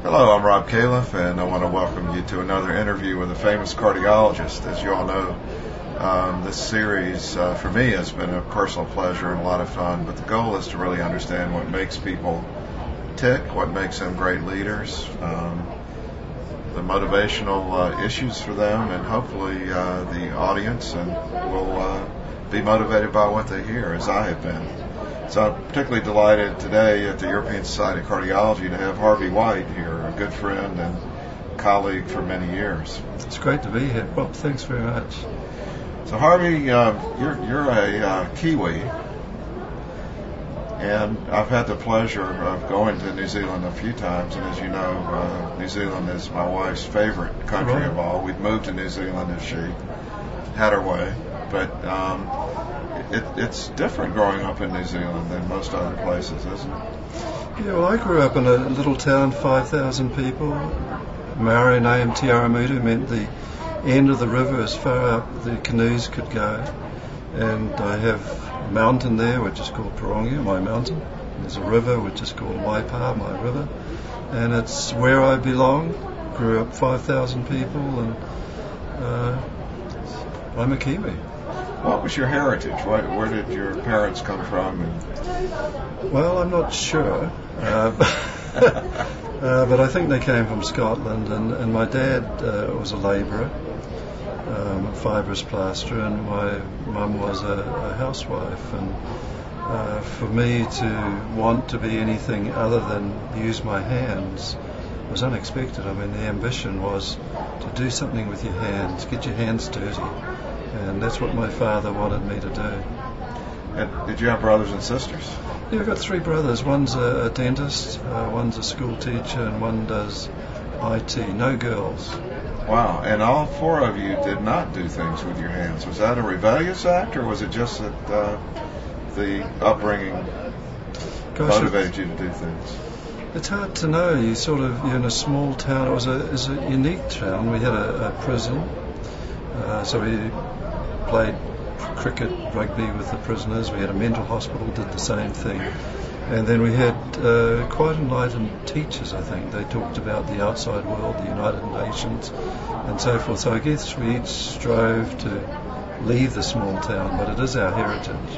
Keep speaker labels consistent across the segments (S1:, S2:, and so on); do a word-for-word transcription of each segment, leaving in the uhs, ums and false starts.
S1: Hello, I'm Rob Califf, and I want to welcome you to another interview with a famous cardiologist. As you all know, um, this series uh, for me has been a personal pleasure and a lot of fun, but the goal is to really understand what makes people tick, what makes them great leaders, um, the motivational uh, issues for them, and hopefully uh, the audience and will uh, be motivated by what they hear, as I have been. So I'm particularly delighted today at the European Society of Cardiology to have Harvey White here, a good friend and colleague for many years.
S2: It's great to be here, Bob. Thanks very much.
S1: So Harvey, uh, you're, you're a uh, Kiwi, and I've had the pleasure of going to New Zealand a few times, and as you know, uh, New Zealand is my wife's favorite country
S2: Right.
S1: of all. We've moved to New Zealand if she had her way, but um, it, it's different growing up in New Zealand than most other places, isn't it?
S2: Yeah, well, I grew up in a little town, five thousand people. Maori name Te Aramutu meant the end of the river as far up the canoes could go. And I have a mountain there which is called Pirongia, my mountain. There's a river which is called Waipa, my river. And it's where I belong. Grew up five thousand people, and uh, I'm a Kiwi.
S1: What was your heritage? Where, where did your parents come from? And
S2: Well, I'm not sure, uh, uh, but I think they came from Scotland, and, and my dad uh, was a labourer, um, a fibrous plasterer, and my mum was a, a housewife. And uh, for me to want to be anything other than use my hands was unexpected. I mean, the ambition was to do something with your hands, get your hands dirty, and that's what my father wanted me to do.
S1: and did you have brothers and sisters?
S2: Yeah, I've got three brothers. One's a, a dentist, uh, one's a school teacher, and one does I T. No girls.
S1: Wow, and all four of you did not do things with your hands. Was that a rebellious act, or was it just that uh, the upbringing
S2: Gosh,
S1: motivated you to do things?
S2: it's hard to know. You sort of, you're in a small town. It was a, it was a unique town. We had a, a prison, uh, so we played cricket, rugby with the prisoners. We had a mental hospital, did the same thing. And then we had uh, quite enlightened teachers, I think. They talked about the outside world, the United Nations, and so forth. So I guess we each strove to leave the small town, but it is our heritage.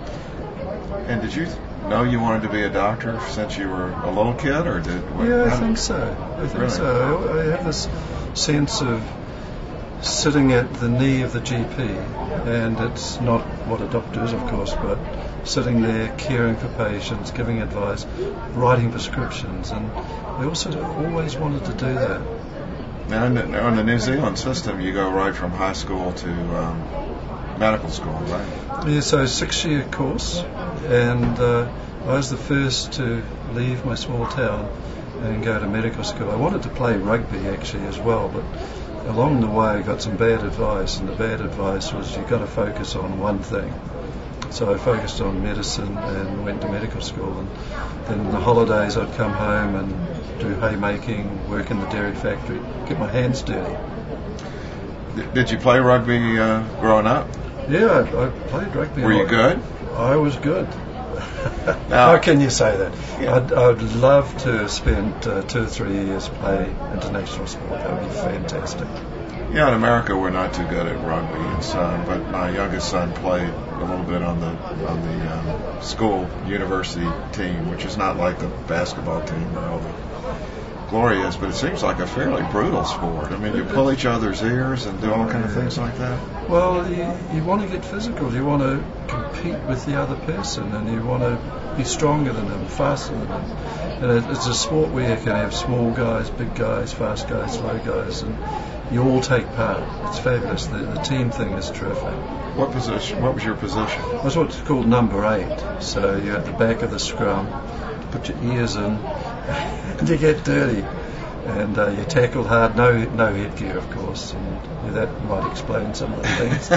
S1: And did you know you wanted to be a doctor since you were a little kid, or did?
S2: Yeah, I
S1: how-
S2: think so. I think
S1: Really?
S2: so. I I have this sense of sitting at the knee of the G P, and it's not what a doctor is, of course, but sitting there caring for patients, giving advice, writing prescriptions, and I also always wanted to do that.
S1: Now, in the, now in the New Zealand system, you go right from high school to um, medical school, right?
S2: Yeah, so six-year course, and uh, I was the first to leave my small town and go to medical school. I wanted to play rugby actually as well, but along the way I got some bad advice, and the bad advice was you've got to focus on one thing. So I focused on medicine and went to medical school, and then in the holidays I'd come home and do haymaking, work in the dairy factory, get my hands dirty.
S1: Did, did you play rugby uh, growing up?
S2: Yeah, I, I played rugby.
S1: Were you
S2: I-
S1: good?
S2: I was good.
S1: Now-
S2: How can you say that?
S1: Yeah.
S2: I'd, I'd love to have spent uh, two or three years playing international sport. That would be fantastic.
S1: Yeah, in America we're not too good at rugby, and so, but my youngest son played a little bit on the on the um, school university team, which is not like the basketball team or all the glory is, but it seems like a fairly brutal sport. I mean, you pull each other's ears and do all kind of things like that.
S2: Well, you, you want to get physical. You want to compete with the other person, and you want to be stronger than them, faster than them. And it, it's a sport where you can have small guys, big guys, fast guys, slow guys, and you all take part. It's fabulous. The, the team thing is terrific.
S1: What position? What was your position?
S2: I was what's called number eight. So you're at the back of the scrum, you put your ears in, and you get dirty. And uh, you tackle hard, no no headgear, of course, and yeah, that might explain some of the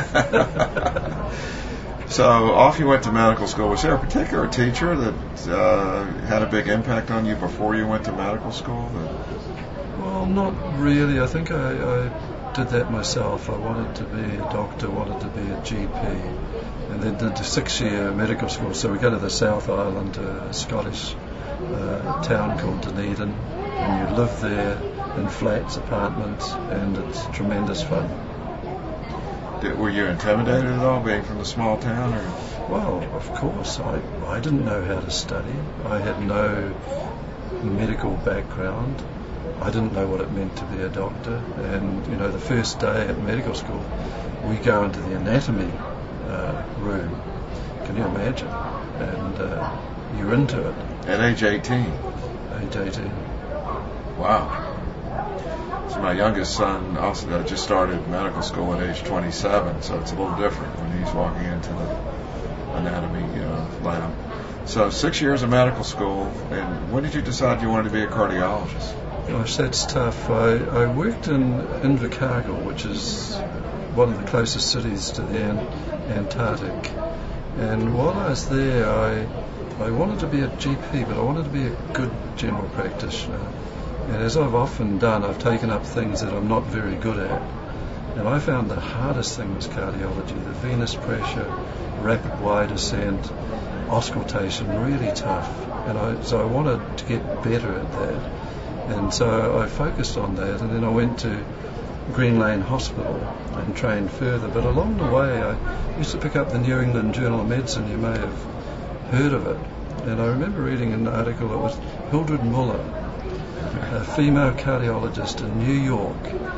S2: things.
S1: So off you went to medical school. Was there a particular teacher that uh, had a big impact on you before you went to medical school? That...
S2: Well, not really. I think I, I did that myself. I wanted to be a doctor, wanted to be a G P, and then did the six-year medical school. So we go to the South Island, a Scottish uh, town called Dunedin, and you live there in flats, apartments, and it's tremendous fun.
S1: Did, were you intimidated at all being from a small town? Or?
S2: Well, of course. I, I didn't know how to study. I had no medical background. I didn't know what it meant to be a doctor. And, you know, the first day at medical school, we go into the anatomy uh, room. Can you imagine? And uh, you're into it.
S1: At age eighteen?
S2: Age eighteen.
S1: Wow. So my youngest son also uh, just started medical school at age twenty-seven, so it's a little different when he's walking into the anatomy uh, lab. So six years of medical school, and when did you decide you wanted to be a cardiologist?
S2: Gosh, that's tough. I, I worked in Invercargill, which is one of the closest cities to the An- Antarctic. And while I was there, I I wanted to be a G P, but I wanted to be a good general practitioner. And as I've often done, I've taken up things that I'm not very good at. And I found the hardest thing was cardiology, the venous pressure, rapid wide ascent, auscultation, really tough. And I, so I wanted to get better at that. And so I focused on that, and then I went to Green Lane Hospital and trained further. But along the way, I used to pick up the New England Journal of Medicine. You may have heard of it. And I remember reading an article that was Hildred Muller, a female cardiologist in New York,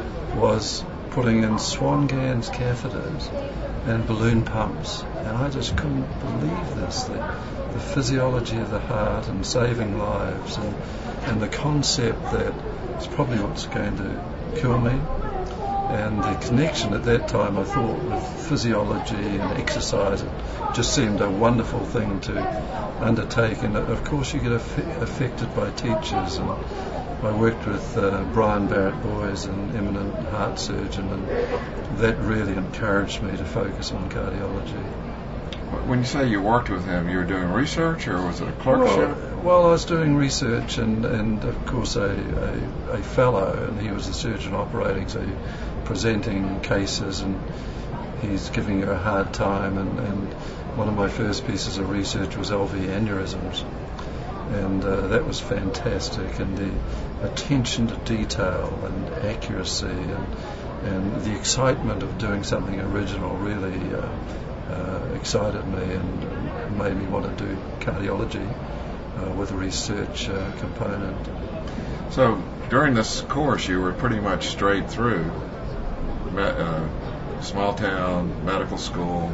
S2: was putting in Swan-Ganz catheters and balloon pumps. And I just couldn't believe this, the, the physiology of the heart and saving lives, and, and the concept that it's probably what's going to kill me. And the connection at that time, I thought, with physiology and exercise, it just seemed a wonderful thing to undertake. And of course you get aff- affected by teachers, and I worked with uh, Brian Barrett Boys, an eminent heart surgeon, and that really encouraged me to focus on cardiology.
S1: When you say you worked with him, you were doing research, or was it a clerkship?
S2: Well, well I was doing research and, and of course a, a, a fellow, and he was the surgeon operating, so presenting cases, and he's giving you a hard time. And, and one of my first pieces of research was L V aneurysms. And uh, that was fantastic, and the attention to detail and accuracy and, and the excitement of doing something original really uh, uh, excited me and uh, made me want to do cardiology uh, with a research uh, component.
S1: So during this course you were pretty much straight through me- uh, small town, medical school,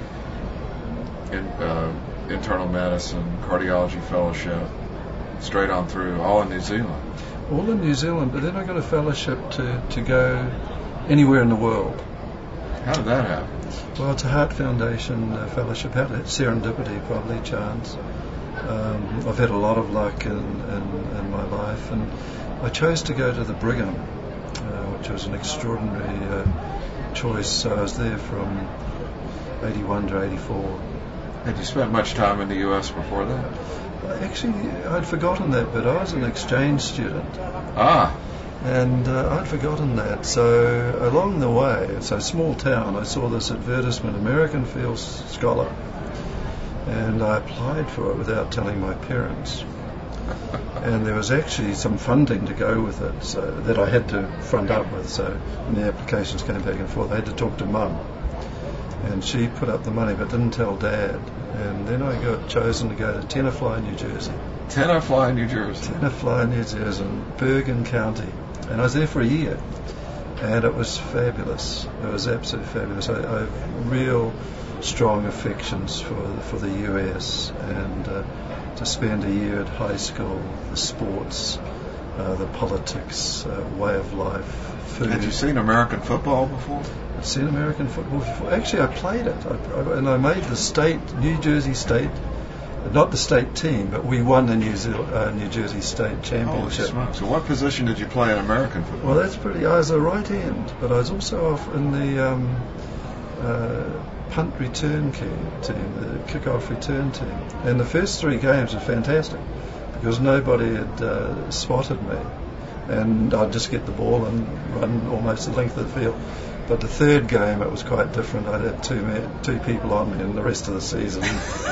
S1: in, uh, internal medicine, cardiology fellowship, straight on through, all in New Zealand.
S2: All in New Zealand, but then I got a fellowship to, to go anywhere in the world.
S1: How did that happen?
S2: Well, it's a Heart Foundation uh, fellowship. Had it serendipity, probably chance. Um, I've had a lot of luck in, in, in my life, and I chose to go to the Brigham, uh, which was an extraordinary uh, choice. So I was there from eighty-one to eighty-four.
S1: Had you spent much time in the U S before that?
S2: Actually, I'd forgotten that, but I was an exchange student.
S1: Ah.
S2: And uh, I'd forgotten that. So along the way, so small town, I saw this advertisement, American Field Scholar. And I applied for it without telling my parents. And there was actually some funding to go with it, so that I had to front up with. So when the applications came back and forth, I had to talk to Mum. And she put up the money but didn't tell Dad. And then I got chosen to go to Tenafly, New Jersey.
S1: Tenafly, New Jersey.
S2: Tenafly, New Jersey, Bergen County. And I was there for a year. And it was fabulous. It was absolutely fabulous. I, I have real strong affections for, for the U S. And uh, to spend a year at high school, the sports, uh, the politics, uh, way of life, food.
S1: Had you seen American football before?
S2: I've seen American football before. Actually, I played it, I, I, and I made the state, New Jersey State, not the state team, but we won the New, Zealand, uh, New Jersey State Championship.
S1: Holy smokes. So what position did you play in American football?
S2: Well, that's pretty. I was a right end, but I was also off in the um, uh, punt return team, the kick-off return team. And the first three games were fantastic because nobody had uh, spotted me. And I'd just get the ball and run almost the length of the field. but the third game it was quite different. I had two me- two people on me, and the rest of the season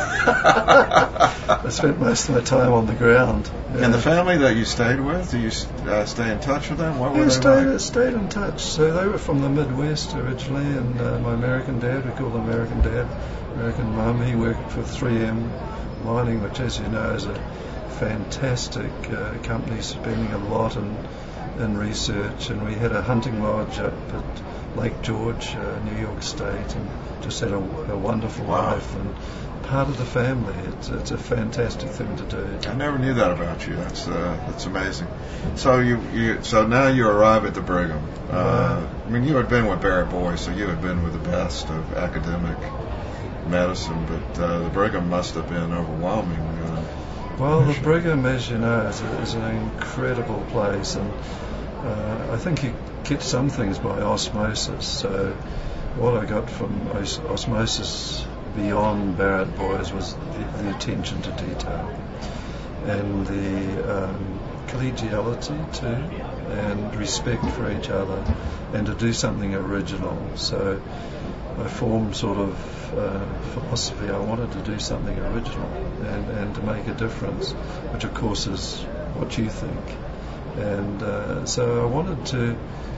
S2: I spent most of my time on the ground. Yeah.
S1: And the family that you stayed with, do you uh, stay in touch with them? What were
S2: yeah,
S1: they
S2: stayed,
S1: like?
S2: stayed in touch. So they were from the Midwest originally, and uh, my American dad, we call him American Dad, American Mum, he worked for three M Mining, which, as you know, is a fantastic uh, company, spending a lot in, in research. And we had a hunting lodge up at Lake George, uh, New York State, and just had a, a wonderful
S1: Wow.
S2: life and part of the family. It's, it's a fantastic thing to do.
S1: I never knew that about you. That's uh, that's amazing. So you, you so now you arrive at the Brigham. Uh, I mean, you had been with Barrett Boys, so you had been with the best of academic medicine, but uh, the Brigham must have been overwhelming. Uh,
S2: Well, the Brigham, as you know, is, a, is an incredible place, and uh, I think you get some things by osmosis. So what I got from os- osmosis beyond Barrett Boys was the, the attention to detail and the um, collegiality too, and respect for each other, and to do something original. So I formed sort of uh, philosophy. I wanted to do something original and, and to make a difference, which of course is what you think. And uh, so I wanted to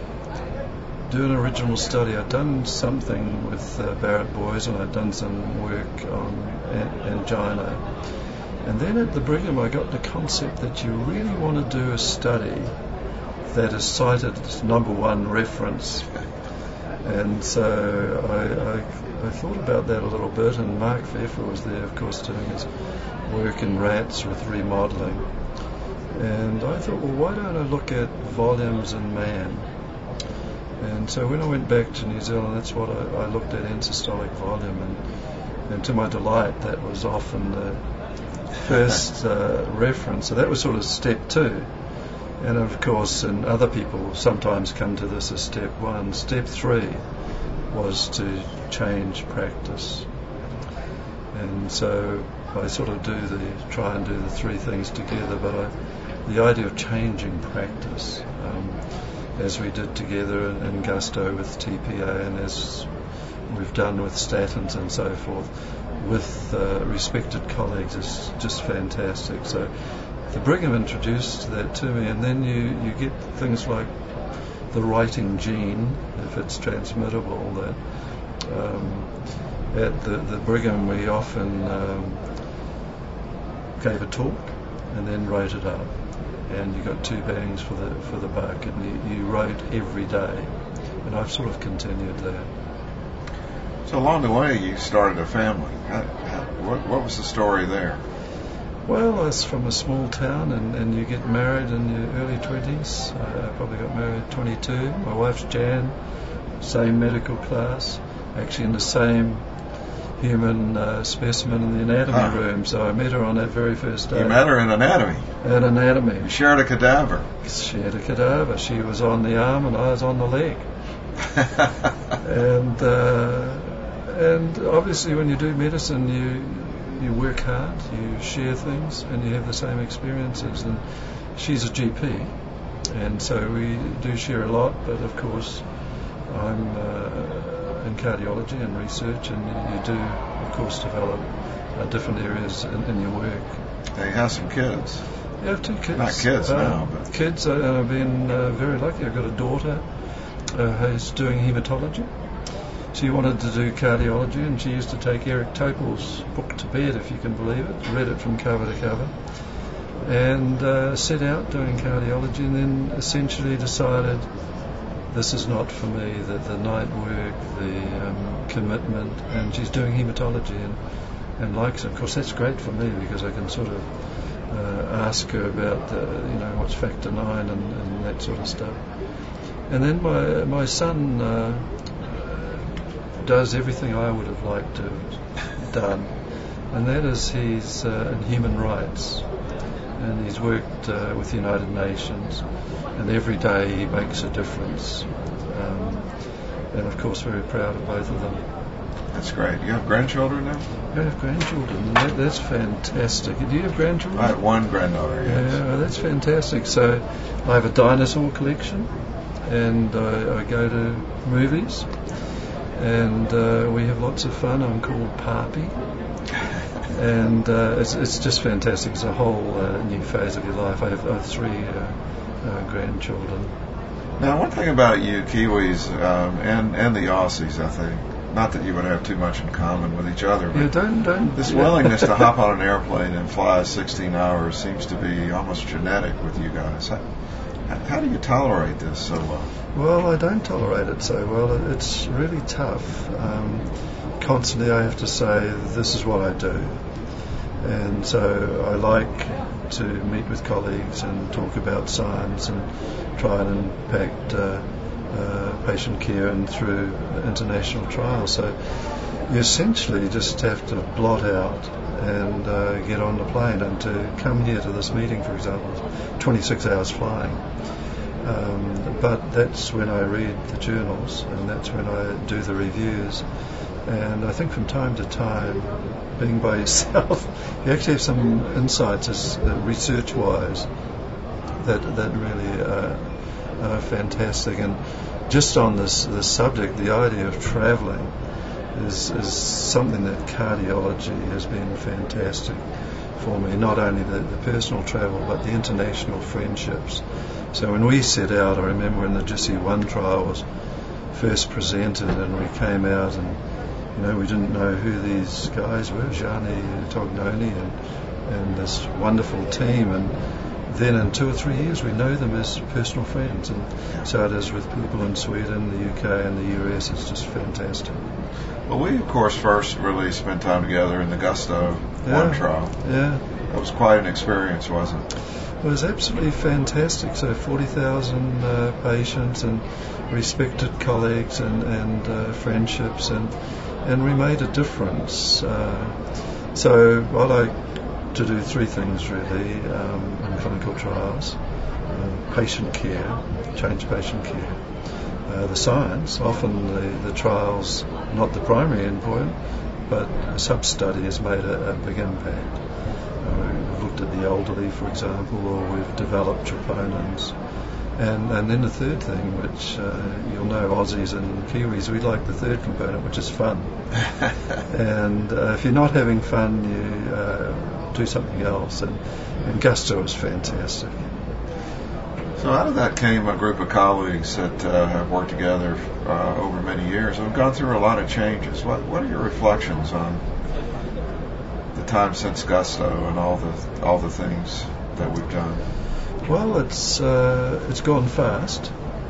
S2: do an original study. I'd done something with uh, Barrett Boys, and I'd done some work on an- angina. And then at the Brigham I got the concept that you really want to do a study that is cited as number one reference. And so I, I, I thought about that a little bit, and Mark Pfeffer was there, of course, doing his work in rats with remodelling. And I thought, well, why don't I look at volumes in man? And so when I went back to New Zealand, that's what I, I looked at, end-systolic volume, and, and to my delight, that was often the first uh, reference. So that was sort of step two. And of course, and other people sometimes come to this as step one. Step three was to change practice. And so I sort of do the, try and do the three things together, but I, the idea of changing practice, um, as we did together in, in Gusto with T P A, and as we've done with statins and so forth, with uh, respected colleagues, is just fantastic. So the Brigham introduced that to me, and then you, you get things like the writing gene, if it's transmittable, that um, at the, the Brigham we often um, gave a talk and then wrote it up, and you got two bangs for the for the buck, and you, you wrote every day, and I've sort of continued that.
S1: so along the way, you started a family. How, how, what, what was the story there?
S2: Well, I was from a small town, and, and you get married in your early twenties. Uh, I probably got married at twenty-two. My wife's Jan, same medical class, actually in the same human uh, specimen in the anatomy
S1: Huh.
S2: room. So I met her on that very first day.
S1: You met her in anatomy.
S2: At anatomy.
S1: You shared a cadaver.
S2: She had a cadaver. She was on the arm and I was on the leg. and uh, and obviously when you do medicine, you you work hard, you share things, and you have the same experiences. And she's a G P, and so we do share a lot. But of course, I'm uh, in cardiology and research, and you do, of course, develop uh, different areas in, in your work.
S1: They have some kids.
S2: You have two kids.
S1: Not kids
S2: uh,
S1: now, but
S2: kids. Uh, I've been uh, very lucky. I've got a daughter uh, who's doing haematology. She wanted to do cardiology, and she used to take Eric Topol's book to bed, if you can believe it. Read it from cover to cover, and uh, set out doing cardiology, and then essentially decided this is not for me. The, the night work, the um, commitment, and she's doing haematology and, and likes it. Of course, that's great for me because I can sort of uh, ask her about uh, you know what's factor nine and, and that sort of stuff. And then my my son uh, does everything I would have liked to have done, and that is he's uh, in human rights, and he's worked uh, with the United Nations, and every day he makes a difference. Um, and of course, very proud of both of them.
S1: that's great. You have grandchildren now?
S2: I have grandchildren, and that, that's fantastic. Do you have grandchildren?
S1: I have one granddaughter, yes.
S2: Yeah, well, that's fantastic. So I have a dinosaur collection, and I, I go to movies, and uh, we have lots of fun. I'm called Papi, and uh, it's, it's just fantastic. It's a whole uh, new phase of your life. I have, I have three uh, uh, grandchildren.
S1: Now, one thing about you Kiwis um, and and the Aussies, I think, not that you would have too much in common with each other, but
S2: yeah, don't, don't,
S1: this
S2: yeah.
S1: willingness to hop on an airplane and fly sixteen hours seems to be almost genetic with you guys. How, how do you tolerate this so well?
S2: Well, I don't tolerate it so well. It's really tough. Um, constantly I have to say, this is what I do. And so I like to meet with colleagues and talk about science and try and impact uh, uh, patient care and through international trials. So you essentially just have to blot out and uh, get on the plane. And to come here to this meeting, for example, is twenty-six hours flying. Um, but that's when I read the journals, and that's when I do the reviews. And I think from time to time, being by yourself, you actually have some insights as, uh, research-wise that that really uh, are fantastic. And just on this, this subject, the idea of travelling is, is something that cardiology has been fantastic for me. Not only the, the personal travel, but the international friendships. So when we set out, I remember when the J I S I one trial was first presented, and we came out and, you know, we didn't know who these guys were, Gianni Tognoni and, and this wonderful team, and then in two or three years we know them as personal friends, and so it is with people in Sweden, the U K and the U S. It's just fantastic.
S1: Well, we of course first really spent time together in the Gusto
S2: yeah,
S1: one trial.
S2: Yeah.
S1: That was quite an experience, wasn't it?
S2: It was absolutely fantastic. So forty thousand uh, patients and respected colleagues and, and uh, friendships, and and we made a difference. Uh, so I like to do three things really um, in clinical trials: uh, patient care, change patient care, uh, the science. Often the, the trials not the primary endpoint, but a sub-study has made a, a big impact. We've looked at the elderly, for example, or we've developed troponins. And, and then the third thing, which uh, you'll know, Aussies and Kiwis, we like the third component, which is fun. And uh, if you're not having fun, you uh, do something else. And, and Gusto is fantastic.
S1: So out of that came a group of colleagues that uh, have worked together uh, over many years and have gone through a lot of changes. What, what are your reflections on the time since Gusto and all the all the things that we've done?
S2: Well, it's uh, it's gone fast,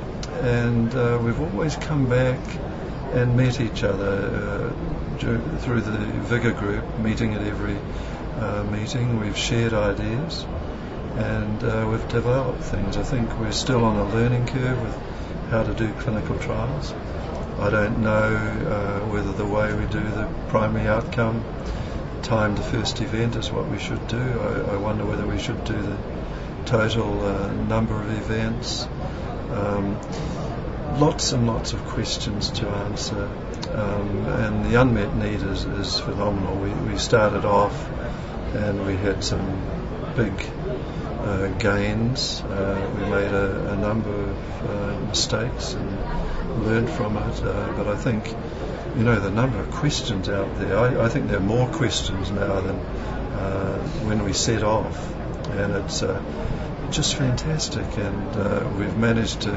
S2: and uh, we've always come back and met each other uh, through the Vigor group, meeting at every uh, meeting. We've shared ideas, and uh, we've developed things. I think we're still on a learning curve with how to do clinical trials. I don't know uh, whether the way we do the primary outcome, time to first event, is what we should do. I, I wonder whether we should do the total uh, number of events. Um, lots and lots of questions to answer, um, and the unmet need is, is phenomenal. We, we started off and we had some big uh, gains. Uh, we made a, a number of uh, mistakes and learned from it, uh, but I think, you know, the number of questions out there, I, I think there are more questions now than uh, when we set off, and it's uh, just fantastic, and uh, we've managed to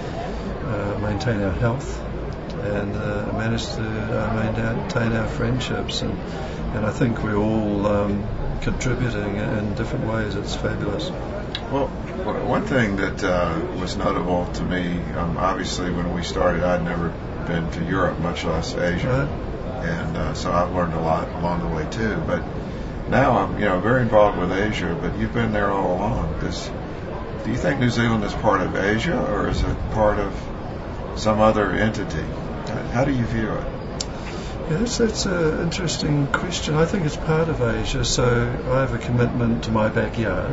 S2: uh, maintain our health and uh, managed to uh, maintain our friendships, and, and I think we're all um, contributing in different ways. It's fabulous.
S1: Well, one thing that uh, was notable to me, um, obviously when we started, I'd never been to Europe, much less Asia,
S2: Right.
S1: and uh, so I've learned a lot along the way too. But now I'm, you know, very involved with Asia. But you've been there all along. Does, do you think New Zealand is part of Asia, or is it part of some other entity? How do you view it?
S2: Yeah, that's, that's an interesting question. I think it's part of Asia. So I have a commitment to my backyard,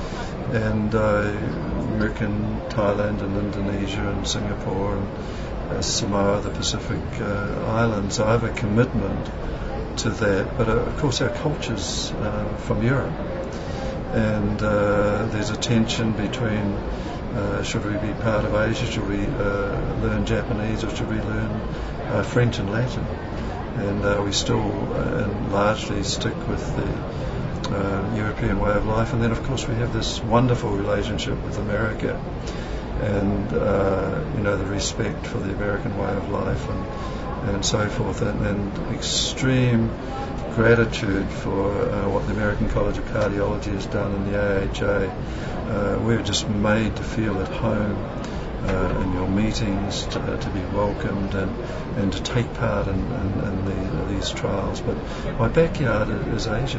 S2: and I work in Thailand and Indonesia and Singapore and uh, Samoa, the Pacific uh, Islands. So I have a commitment to that. But uh, of course our culture's uh, from Europe, and uh, there's a tension between Uh, should we be part of Asia? Should we uh, learn Japanese, or should we learn uh, French and Latin? And uh, we still uh, and largely stick with the uh, European way of life. And then, of course, we have this wonderful relationship with America, and uh, you know, the respect for the American way of life, and and so forth, and, and extreme gratitude for uh, what the American College of Cardiology has done in the A H A. Uh, we're just made to feel at home uh, in your meetings, to, uh, to be welcomed, and, and to take part in, in, in the, these trials. But my backyard is Asia,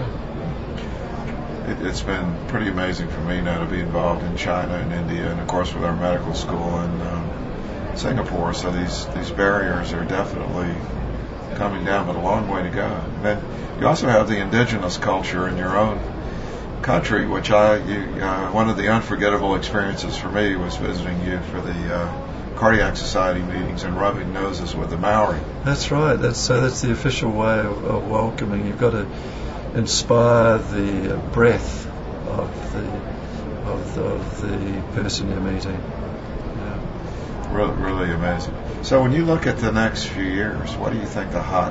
S2: yeah.
S1: It, it's been pretty amazing for me now to be involved in China and India, and of course with our medical school in um, Singapore. So these, these barriers are definitely coming down, but a long way to go. And then you also have the indigenous culture in your own country, which I, you, uh, one of the unforgettable experiences for me was visiting you for the uh, Cardiac Society meetings and rubbing noses with the Maori.
S2: That's right. That's so. That's the official way of, of welcoming. You've got to inspire the uh, breath of the of the, of the person you're meeting. Yeah.
S1: Really, really amazing. So when you look at the next few years, what do you think the hot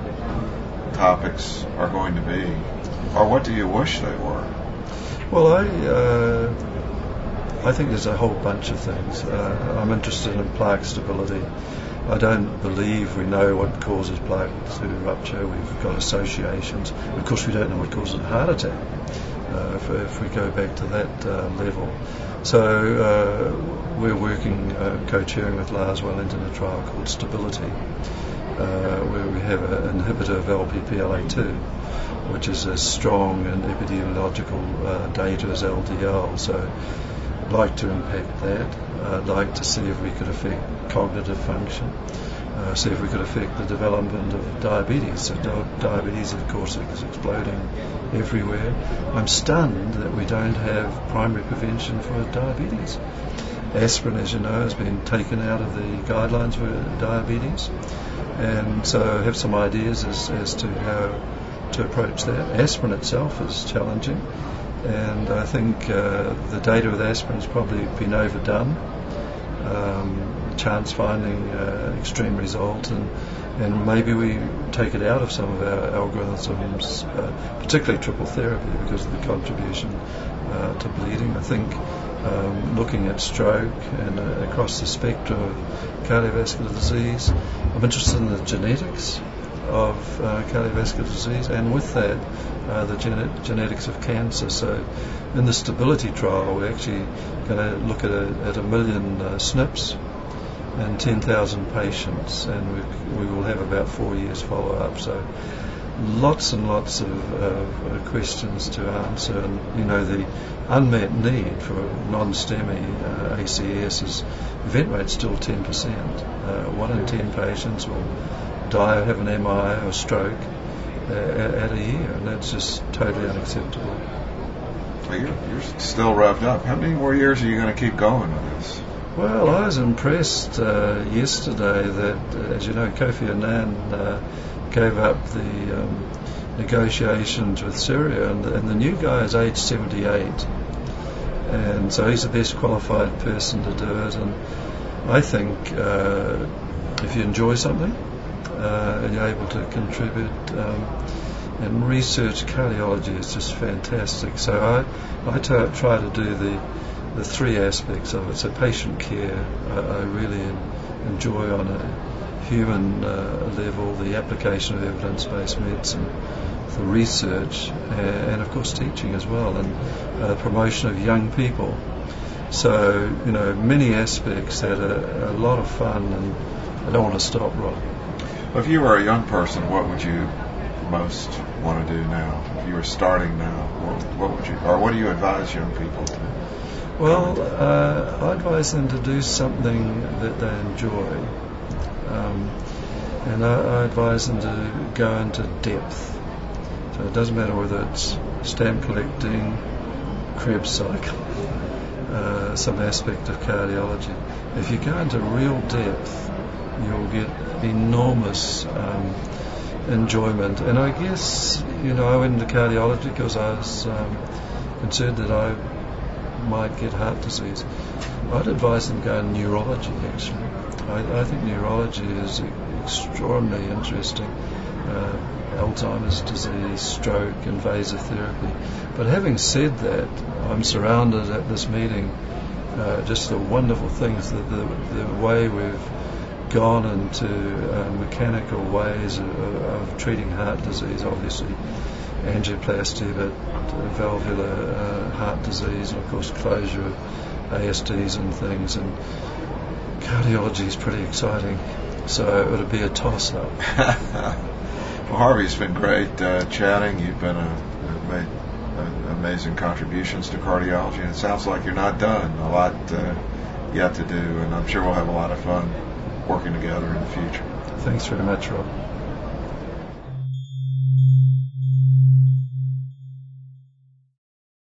S1: topics are going to be, or what do you wish they were?
S2: Well, I uh, I think there's a whole bunch of things. Uh, I'm interested in plaque stability. I don't believe we know what causes plaque to rupture. We've got associations. Of course, we don't know what causes a heart attack, uh, if, if we go back to that uh, level. So uh, we're working, uh, co-chairing with Lars Wellington, a trial called Stability, uh, where we have an inhibitor of L P P L A two, which is as strong in epidemiological uh, data as L D L. So I'd like to impact that. I'd like to see if we could affect cognitive function, uh, see if we could affect the development of diabetes. So di- diabetes, of course, is exploding everywhere. I'm stunned that we don't have primary prevention for diabetes. Aspirin, as you know, has been taken out of the guidelines for diabetes, and so I have some ideas as, as to how to approach that. Aspirin itself is challenging, and I think uh, the data with aspirin has probably been overdone. Um, chance finding uh, extreme result, and, and maybe we take it out of some of our algorithms, uh, particularly triple therapy, because of the contribution uh, to bleeding. I think um, looking at stroke and uh, across the spectrum of cardiovascular disease, I'm interested in the genetics of uh, cardiovascular disease, and with that uh, the gene- genetics of cancer. So in the stability trial we're actually going to look at a, at a million uh, S N Ps and ten thousand patients, and we, we will have about four years follow-up. So lots and lots of uh, questions to answer, and you know, the unmet need for non-STEMI uh, A C S is event rate's still ten percent. Uh, one in ten patients will die or have an M I or stroke uh, at, at a year, and that's just totally unacceptable.
S1: Well, you're, you're still revved up. How many more years are you going to keep going with this?
S2: Well, I was impressed uh, yesterday that, uh, as you know, Kofi Annan uh, gave up the um, negotiations with Syria, and, and the new guy is age seventy-eight, and so he's the best qualified person to do it. And I think uh, if you enjoy something uh, and you're able to contribute, um, and research cardiology is just fantastic. So I, I t- try to do the the three aspects of it. So patient care, I, I really enjoy on a human uh, level, the application of evidence-based medicine, the research, and, and of course teaching as well, and uh, promotion of young people. So, you know, many aspects that are a lot of fun, and I don't want to stop, Rob.
S1: Well, if you were a young person, what would you most want to do now? If you were starting now, what, what would you, or what do you advise young people to do?
S2: Well, uh, I advise them to do something that they enjoy, um, and I, I advise them to go into depth. So it doesn't matter whether it's stamp collecting, Krebs cycle, uh, some aspect of cardiology. If you go into real depth, you'll get enormous um, enjoyment. And I guess, you know, I went into cardiology because I was um, concerned that I might get heart disease. I'd advise them go in neurology, actually. I, I think neurology is extraordinarily interesting. Uh, Alzheimer's disease, stroke, invasive therapy. But having said that, I'm surrounded at this meeting uh, just the wonderful things, the, the, the way we've gone into uh, mechanical ways of, of treating heart disease, obviously angioplasty, but uh, valvular uh, heart disease, and of course closure of A S Ds and things, and cardiology is pretty exciting. So it'll be a toss-up.
S1: Well, Harvey, it's been great uh, chatting. You've been a, made uh, amazing contributions to cardiology, and it sounds like you're not done. A lot uh, yet to do, and I'm sure we'll have a lot of fun working together in the future.
S2: Thanks very much, Rob.